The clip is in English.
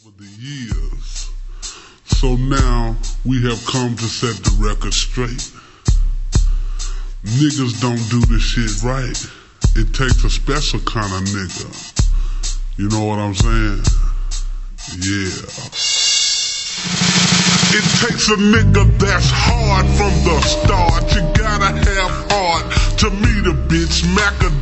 over the years. So now we have come to set the record straight. Niggas don't do this shit right. It takes a special kind of nigga. You know what I'm saying? Yeah. It takes a nigga that's hard from the start. You gotta have heart to meet a bitch, Mac a